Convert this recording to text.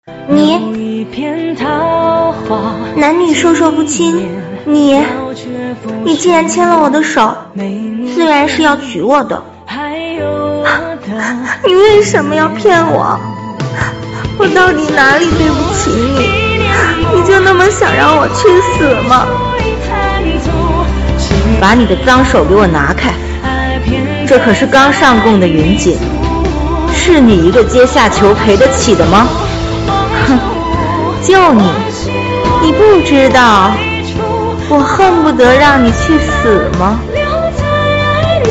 你男女授受不亲，你竟然牵了我的手，自然是要娶我的。你为什么要骗我？我到底哪里对不起你？你就那么想让我去死吗？ 把你的脏手给我拿开，这可是刚上供的云锦，是你一个阶下囚赔得起的吗？哼，就你不知道我恨不得让你去死吗？